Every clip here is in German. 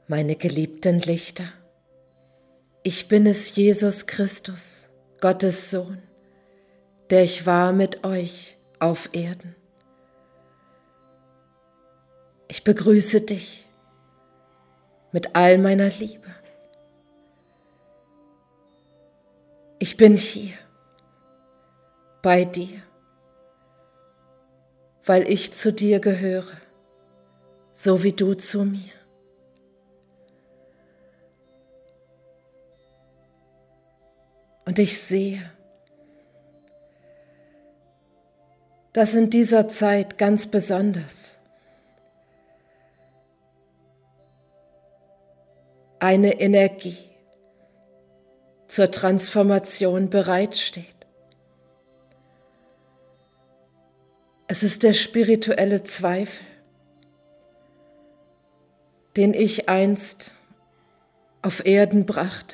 Meine geliebten Lichter, ich bin es, Jesus Christus, Gottes Sohn, der ich war mit euch auf Erden. Ich begrüße dich mit all meiner Liebe. Ich bin hier bei dir, weil ich zu dir gehöre, so wie du zu mir. Und ich sehe, dass in dieser Zeit ganz besonders eine Energie zur Transformation bereitsteht. Es ist der spirituelle Zweifel, den ich einst auf Erden brachte,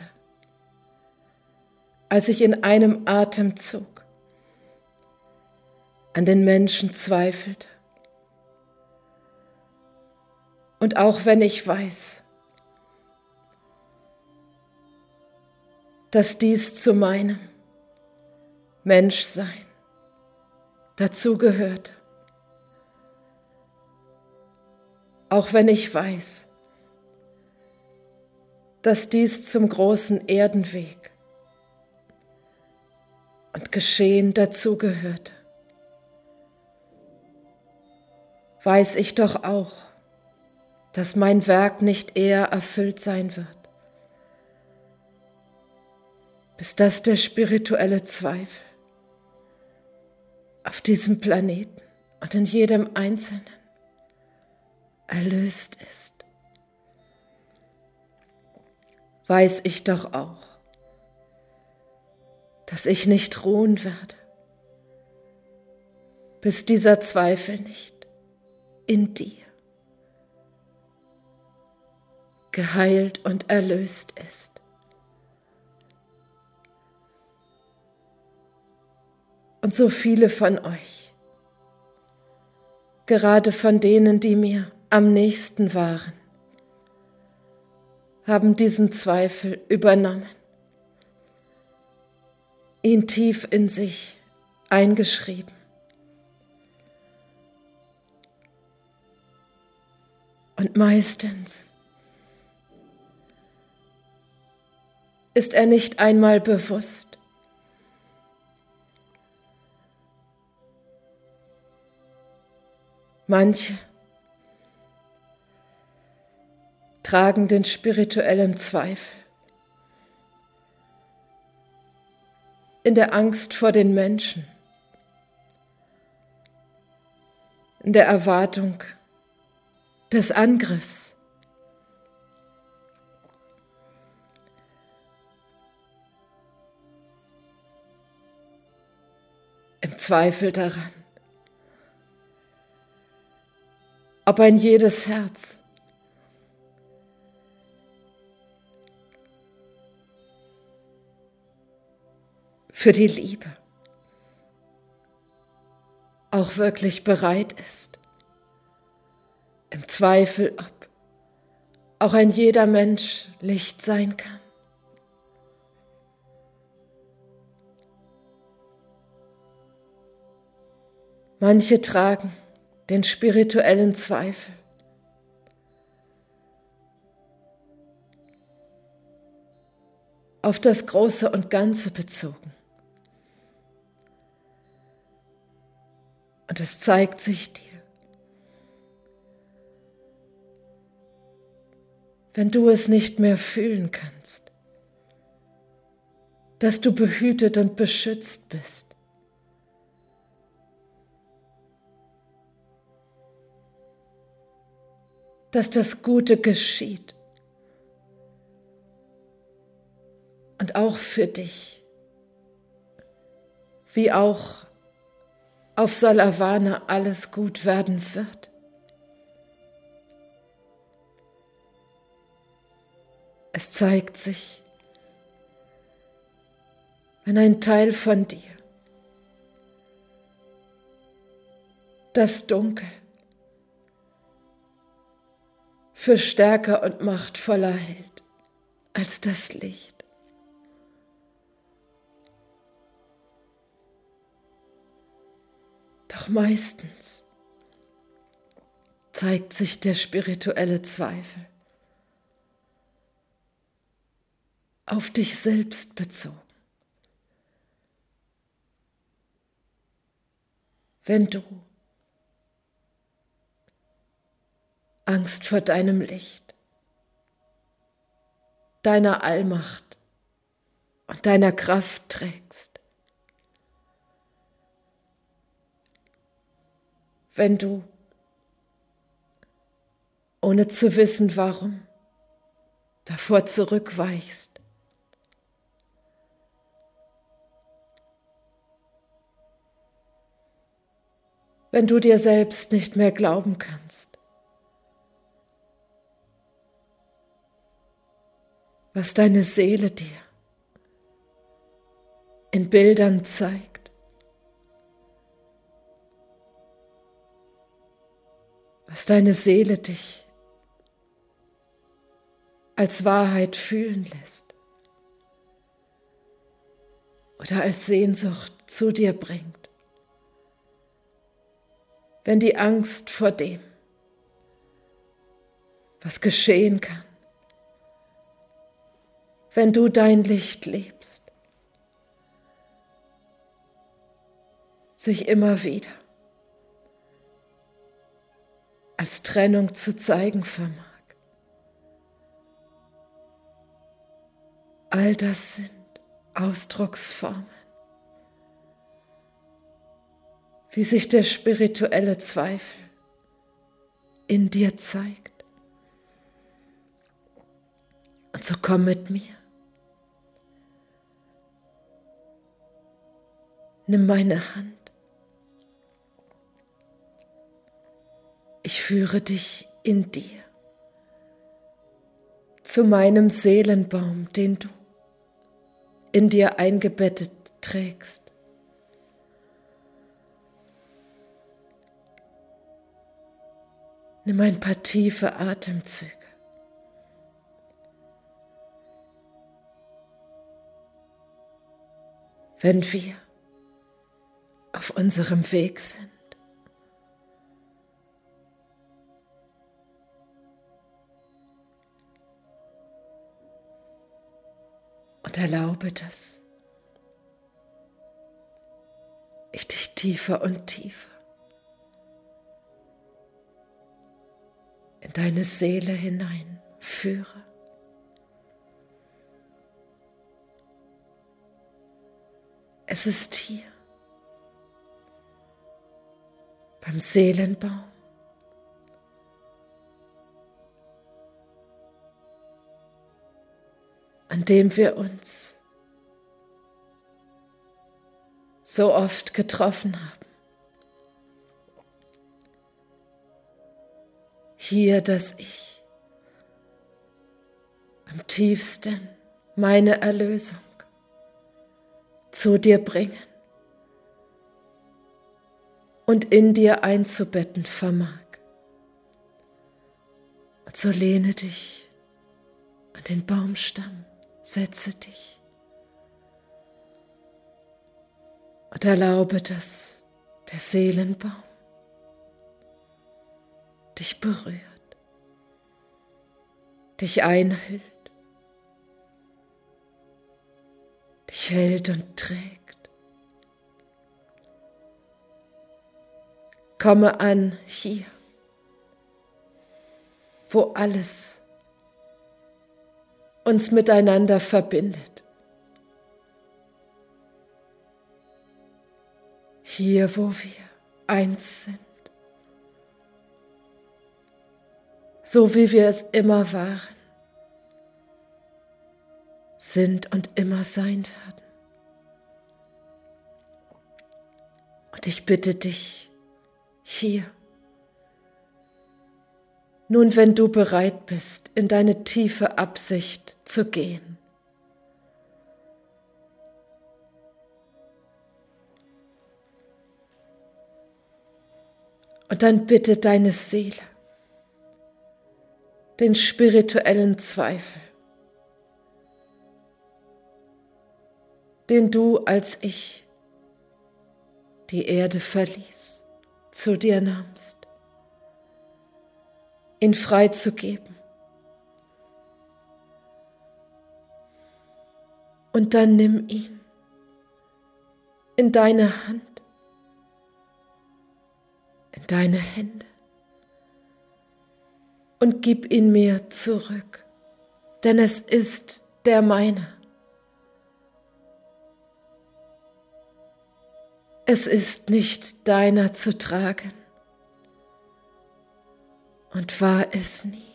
als ich in einem Atemzug an den Menschen zweifelte. Und auch wenn ich weiß, dass dies zu meinem Menschsein dazugehört, auch wenn ich weiß, dass dies zum großen Erdenweg und Geschehen dazugehörte, weiß ich doch auch, dass mein Werk nicht eher erfüllt sein wird, bis dass der spirituelle Zweifel auf diesem Planeten und in jedem Einzelnen erlöst ist. Weiß ich doch auch, dass ich nicht ruhen werde, bis dieser Zweifel nicht in dir geheilt und erlöst ist. Und so viele von euch, gerade von denen, die mir am nächsten waren, haben diesen Zweifel übernommen, ihn tief in sich eingeschrieben. Und meistens ist er nicht einmal bewusst. Manche tragen den spirituellen Zweifel in der Angst vor den Menschen, in der Erwartung des Angriffs. Im Zweifel daran, ob ein jedes Herz für die Liebe auch wirklich bereit ist. Im Zweifel, ob auch ein jeder Mensch Licht sein kann. Manche tragen den spirituellen Zweifel auf das Große und Ganze bezogen. Und es zeigt sich dir, wenn du es nicht mehr fühlen kannst, dass du behütet und beschützt bist. Dass das Gute geschieht und auch für dich, wie auch auf Salavana alles gut werden wird. Es zeigt sich, wenn ein Teil von dir das Dunkel für stärker und machtvoller hält als das Licht. Doch meistens zeigt sich der spirituelle Zweifel auf dich selbst bezogen. Wenn du Angst vor deinem Licht, deiner Allmacht und deiner Kraft trägst, wenn du, ohne zu wissen warum, davor zurückweichst, wenn du dir selbst nicht mehr glauben kannst, was deine Seele dir in Bildern zeigt, was deine Seele dich als Wahrheit fühlen lässt oder als Sehnsucht zu dir bringt. Wenn die Angst vor dem, was geschehen kann, wenn du dein Licht lebst, sich immer wieder als Trennung zu zeigen vermag. All das sind Ausdrucksformen, wie sich der spirituelle Zweifel in dir zeigt. Und so komm mit mir. Nimm meine Hand. Ich führe dich in dir zu meinem Seelenbaum, den du in dir eingebettet trägst. Nimm ein paar tiefe Atemzüge. Wenn wir auf unserem Weg sind, und erlaube das, ich dich tiefer und tiefer in deine Seele hinein führe. Es ist hier, beim Seelenbaum, an dem wir uns so oft getroffen haben. Hier das Ich, am tiefsten meine Erlösung zu dir bringen und in dir einzubetten vermag. Und so lehne dich an den Baumstamm, setze dich und erlaube, dass der Seelenbaum dich berührt, dich einhüllt, dich hält und trägt. Komme an hier, wo alles uns miteinander verbindet. Hier, wo wir eins sind, so wie wir es immer waren, sind und immer sein werden. Und ich bitte dich hier, nun, wenn du bereit bist, in deine tiefe Absicht zu gehen, und dann bitte deine Seele, den spirituellen Zweifel, den du, als ich die Erde verließ, zu dir nahmst, ihn freizugeben. Und dann nimm ihn in deine Hand, in deine Hände und gib ihn mir zurück, denn es ist der meine. Es ist nicht deiner zu tragen und war es nie.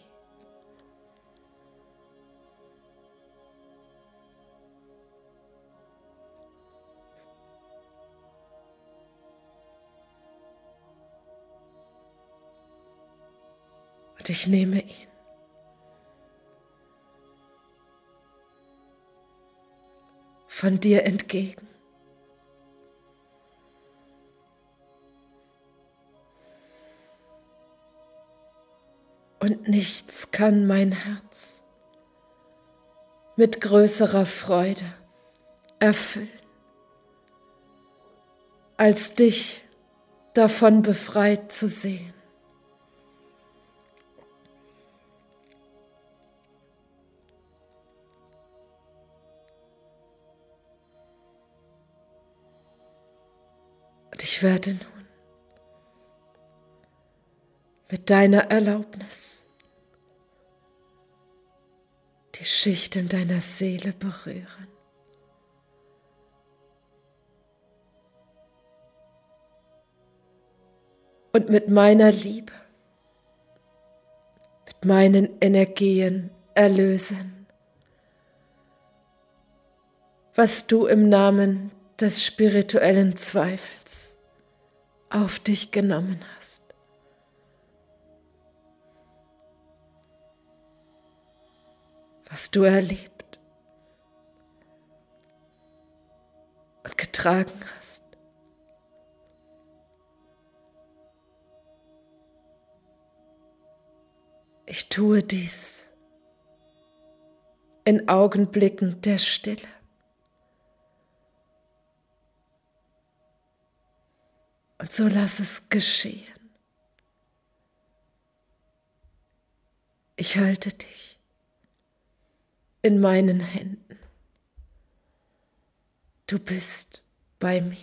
Und ich nehme ihn von dir entgegen. Und nichts kann mein Herz mit größerer Freude erfüllen, als dich davon befreit zu sehen. Und ich werde nun mit deiner Erlaubnis die Schichten deiner Seele berühren. Und mit meiner Liebe, mit meinen Energien erlösen, was du im Namen des spirituellen Zweifels auf dich genommen hast. Was du erlebt und getragen hast. Ich tue dies in Augenblicken der Stille. Und so lass es geschehen. Ich halte dich in meinen Händen. Du bist bei mir.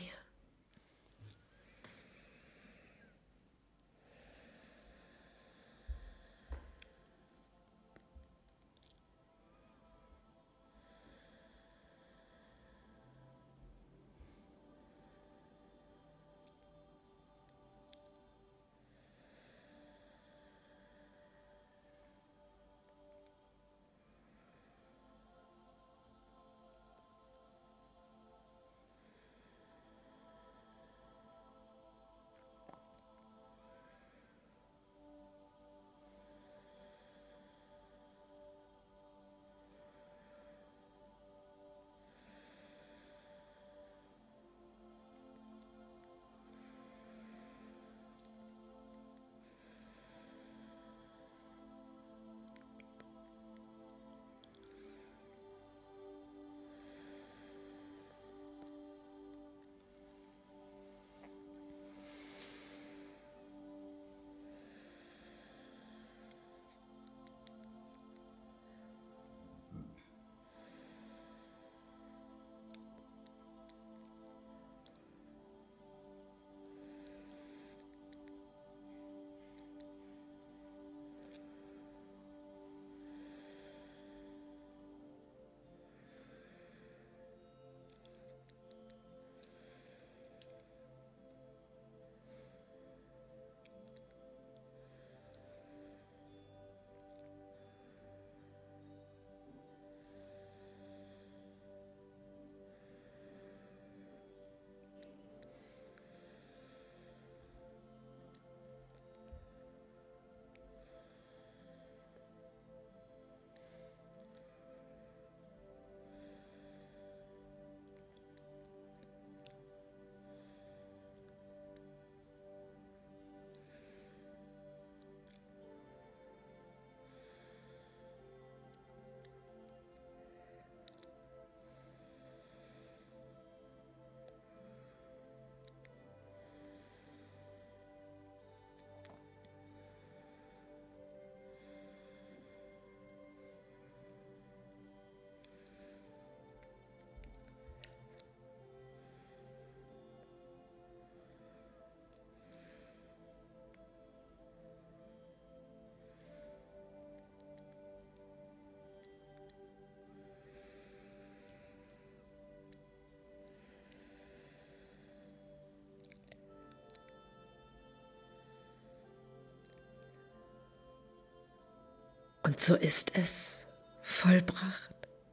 Und so ist es vollbracht.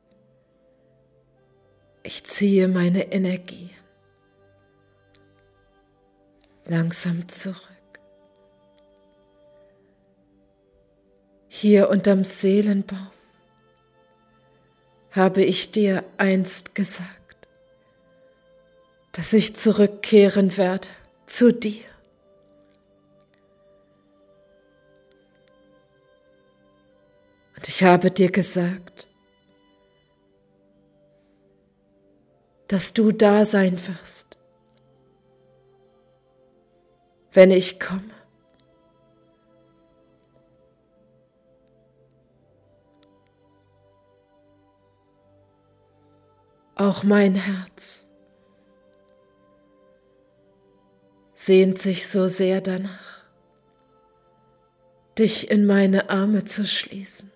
Ich ziehe meine Energien langsam zurück. Hier unterm Seelenbaum habe ich dir einst gesagt, dass ich zurückkehren werde zu dir. Und ich habe dir gesagt, dass du da sein wirst, wenn ich komme. Auch mein Herz sehnt sich so sehr danach, dich in meine Arme zu schließen.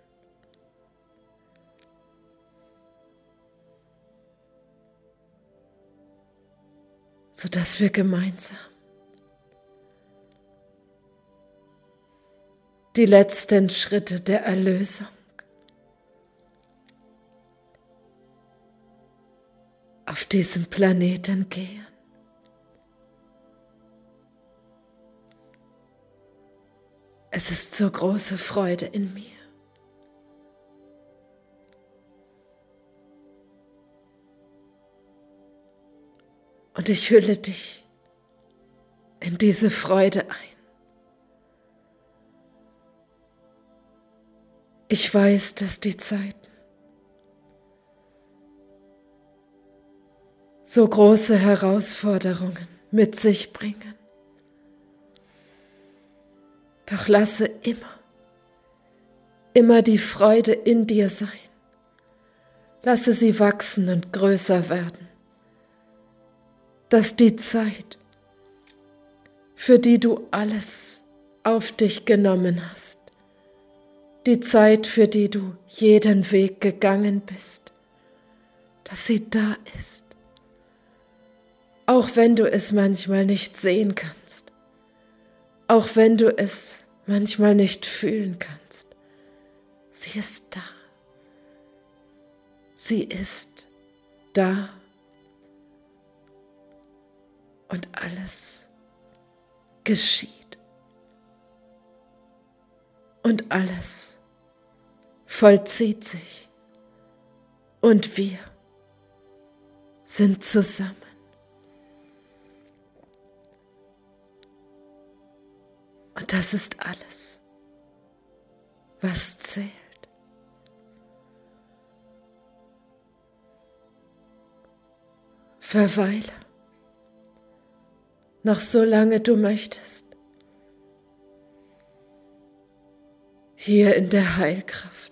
Sodass wir gemeinsam die letzten Schritte der Erlösung auf diesem Planeten gehen. Es ist so große Freude in mir. Und ich hülle dich in diese Freude ein. Ich weiß, dass die Zeiten so große Herausforderungen mit sich bringen. Doch lasse immer die Freude in dir sein. Lasse sie wachsen und größer werden. Dass die Zeit, für die du alles auf dich genommen hast, die Zeit, für die du jeden Weg gegangen bist, dass sie da ist. Auch wenn du es manchmal nicht sehen kannst, auch wenn du es manchmal nicht fühlen kannst, sie ist da. Sie ist da. Und alles geschieht. Und alles vollzieht sich. Und wir sind zusammen. Und das ist alles, was zählt. Verweile. Noch so lange du möchtest, hier in der Heilkraft,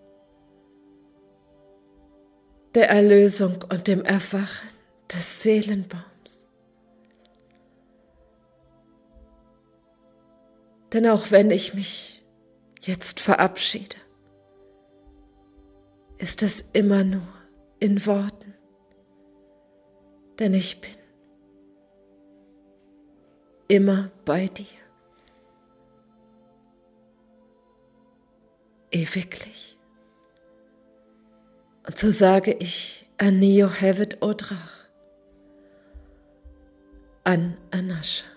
der Erlösung und dem Erwachen des Seelenbaums. Denn auch wenn ich mich jetzt verabschiede, ist es immer nur in Worten, denn ich bin immer bei dir, ewiglich. Und so sage ich Anio Hevet Odrach, an Anascha.